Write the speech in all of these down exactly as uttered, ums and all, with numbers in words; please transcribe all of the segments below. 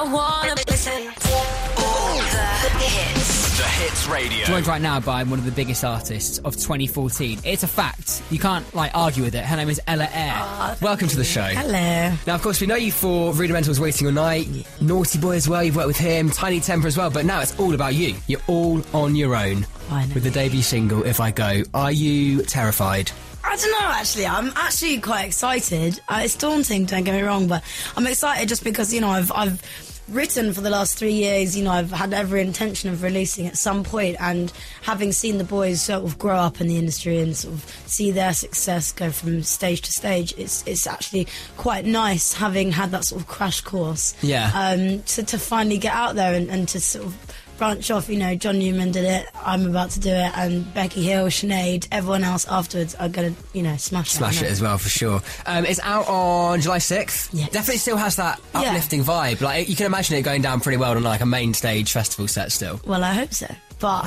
I wanna listen. All the hits. The Hits Radio. Joined right now by one of the biggest artists of twenty fourteen. It's a fact. You can't, like, argue with it. Her name is Ella Eyre. Oh, Welcome to the show. Hello. Now, of course, we know you for Rudimental's Waiting All Night, yeah. Naughty Boy as well, you've worked with him, Tiny Temper as well, but now it's all about you. You're all on your own Finally. with the debut single, If I Go. Are you terrified? I don't know, actually. I'm actually quite excited. Uh, it's daunting, don't get me wrong, but I'm excited just because, you know, I've I've written for the last three years, you know, I've had every intention of releasing at some point, and having seen the boys sort of grow up in the industry and sort of see their success go from stage to stage, it's it's actually quite nice having had that sort of crash course. Yeah. Um, to, to finally get out there and, and to sort of branch off. You know, John Newman did it, I'm about to do it, and Becky Hill, Sinead, everyone else afterwards are going to, you know, smash it. Smash it as well, for sure. Um, it's out on July sixth. Yes. Definitely still has that uplifting yeah. vibe. Like, you can imagine it going down pretty well on, like, a main stage festival set still. Well, I hope so. But,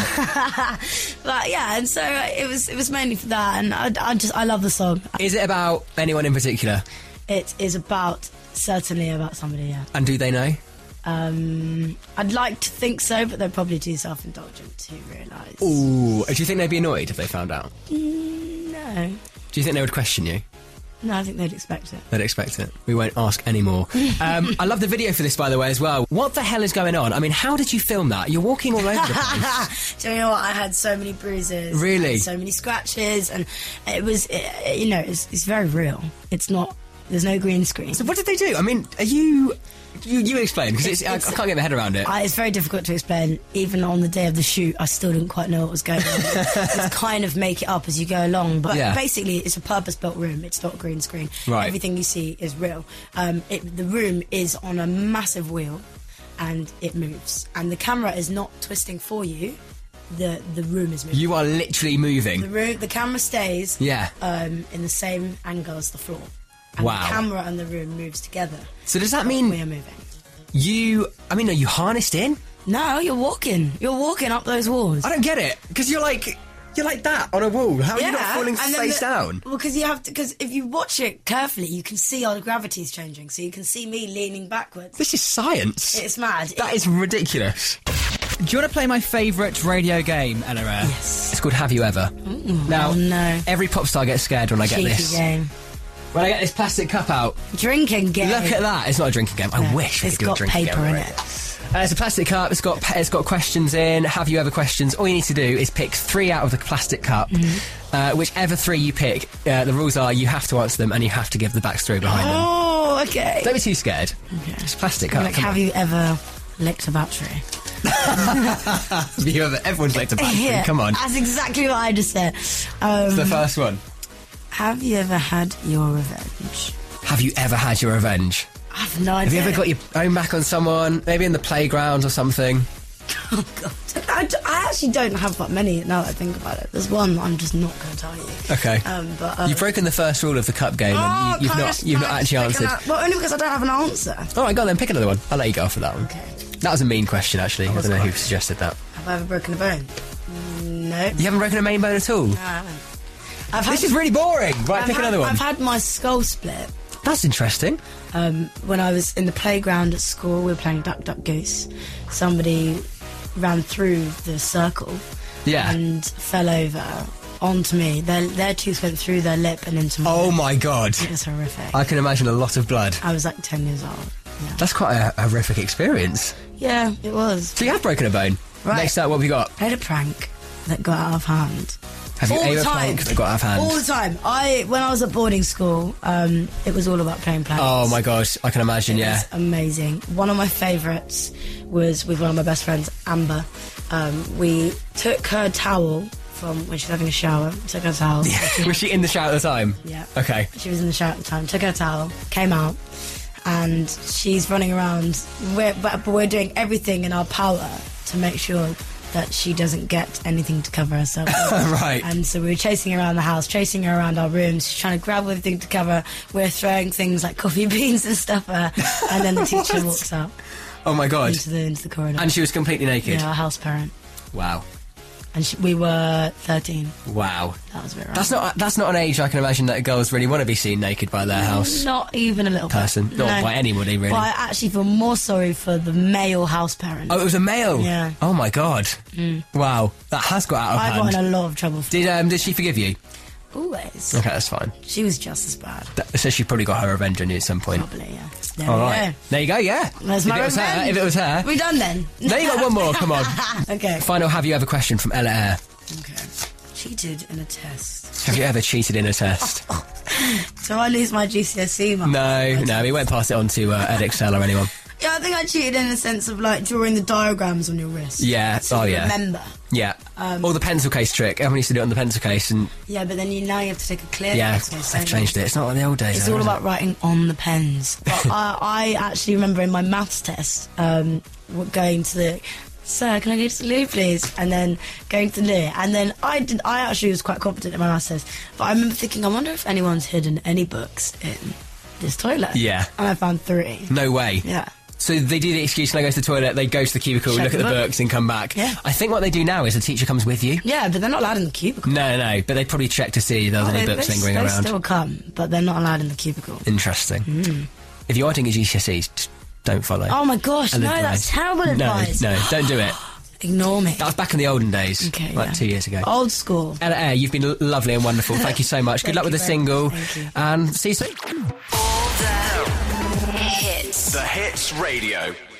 I uh, but yeah, and so it was it was mainly for that, and I, I just, I love the song. Is it about anyone in particular? It is about, certainly about somebody, yeah. And do they know? Um, I'd like to think so, but they're probably too self-indulgent to realise. Ooh, do you think they'd be annoyed if they found out? Mm, no. Do you think they would question you? No, I think they'd expect it. They'd expect it. We won't ask anymore. um, I love the video for this, by the way, as well. What the hell is going on? I mean, how did you film that? You're walking all over the place. Do you know what? I had so many bruises. Really? So many scratches, and it was, it, you know, it's, it's very real. It's not, there's no green screen. So what did they do? I mean, are you... You, you explain, because I, I can't get my head around it. I, it's very difficult to explain. Even on the day of the shoot, I still didn't quite know what was going on. Just kind of make it up as you go along. But yeah. basically, it's a purpose-built room. It's not green screen. Right. Everything you see is real. Um, it, the room is on a massive wheel, and it moves. And the camera is not twisting for you. The the room is moving. You are literally moving. The room, the camera stays. Yeah. Um, in the same angle as the floor. And wow. the camera and the room moves together. So does that mean we are moving? You, I mean, are you harnessed in? No, you're walking. You're walking up those walls. I don't get it, because you're like, you're like that on a wall. How are yeah, you not falling face the, down? Well, because you have to. Because if you watch it carefully, you can see how the gravity's changing. So you can see me leaning backwards. This is science. It's mad. That it, is ridiculous. Do you want to play my favourite radio game, Ella Eyre? Yes. It's called Have You Ever. Ooh, now, oh no. every pop star gets scared when I get Cheeky this. game. When I get this plastic cup out. Drinking game. Look at that. It's not a drinking game. I no, wish we it's could do a got drinking paper game. in it. Uh, it's a plastic cup. It's got it's got questions in. Have you ever questions? All you need to do is pick three out of the plastic cup. Mm-hmm. Uh, whichever three you pick, uh, the rules are you have to answer them and you have to give the backstory behind them. Oh, okay. Don't be too scared. Okay. It's plastic cup. Like, have on. you ever licked a battery? Have you ever? Everyone's licked a battery. Yeah, Come on. That's exactly what I just said. Um, It's the first one. Have you ever had your revenge? Have you ever had your revenge? I've no Have idea. you ever got your own back on someone? Maybe in the playground or something? Oh, God. I, d- I actually don't have that many now that I think about it. There's one I'm just not going to tell you. Okay. Um, but, um, You've broken the first rule of the cup game oh, and you, you've can I not just- you've can not I actually just pick answered. an a- well, only because I don't have an answer. All right, go on then, pick another one. I'll let you go for that one. Okay. That was a mean question, actually. I was don't know who quite- suggested that. Have I ever broken a bone? No. You haven't broken a main bone at all? No, I haven't. I've had, This is really boring. Right, I've pick had, another one. I've had my skull split. That's interesting. Um, when I was in the playground at school, we were playing Duck Duck Goose. Somebody ran through the circle Yeah. and fell over onto me. Their, their tooth went through their lip and into my Oh lip. my God. It was horrific. I can imagine a lot of blood. I was like ten years old. Yeah, That's quite a horrific experience. yeah it was. So you have broken a bone. Right. Next up, what have we got? I had a prank that got out of hand. Have you All the ever time. prank that got out of hand? All the time. I when I was at boarding school, um, it was all about playing pranks. Oh my gosh, I can imagine, It yeah. was amazing. One of my favourites was with one of my best friends, Amber. Um, we took her towel from when she was having a shower. Took her towel. Was she in the shower at the time? Yeah. Okay. She was in the shower at the time. Took her towel, came out, and she's running around. We're, but, but we're doing everything in our power to make sure that she doesn't get anything to cover herself with. Right. And so we were chasing her around the house, chasing her around our rooms. She's trying to grab everything to cover. We're throwing things like coffee beans and stuff at her. And then the teacher walks out Oh my God. into the, into the corridor. And she was completely naked? Yeah, our house parent. Wow. and she, we were thirteen. Wow. That was a bit rough. That's not that's not an age I can imagine that girls really want to be seen naked by their house Not even a little person. bit. Not No. by anybody, really. But I actually feel more sorry for the male house parent. Oh, it was a male? Yeah. Oh, my God. Wow. That has got out of I hand. got in a lot of trouble for Did, um, did she forgive you? Always. Okay, that's fine. She was just as bad. That, so she probably got her revenge on you at some point. Probably, yeah. There All we right. go. There you go, yeah. That's if my it was her, revenge. if it was her. We done then? No, you got one more, come on. Okay. Final have you ever question from Ella Air. Okay. Cheated in a test. Have you ever cheated in a test? So I lose my G C S E mark. No, no, we won't pass it on to uh, Edexcel or anyone. Yeah, I think I cheated in the sense of like drawing the diagrams on your wrist. Yeah, So oh you yeah. remember. Yeah. Um, or the pencil case trick. Everyone used to do it on the pencil case and Yeah, but then you now you have to take a clear. yeah, pencil, so I've changed it. It's not like the old days. It's though, all is about it? writing on the pens. But I, I actually remember in my maths test, um, w- going to the, sir, can I go to the loo, please? And then going to the loo. And then I did. I actually was quite confident in my maths test. But I remember thinking, I wonder if anyone's hidden any books in this toilet. Yeah. And I found three. No way. Yeah. So they do the excuse when they go to the toilet, they go to the cubicle, Check look at the the book. books and come back. Yeah. I think what they do now is the teacher comes with you. Yeah, but they're not allowed in the cubicle. No, no, but they probably check to see if there's Oh, any they, books they, lingering they around. still come, but they're not allowed in the cubicle. Interesting. Mm. If you are doing your G C S Es, just don't follow. Oh my gosh, And no, advice. that's terrible No, advice. no, don't do it. Ignore me. That was back in the olden days, Okay, like yeah. two years ago. Old school. Ella Air, you've been l- lovely and wonderful. Thank you so much. Good Thank luck with you the very single. much. Thank you. And see you soon. All the hits. The Hits Radio.